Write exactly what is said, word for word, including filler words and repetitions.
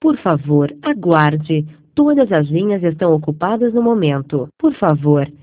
Por favor, aguarde. Todas as linhas estão ocupadas no momento. Por favor,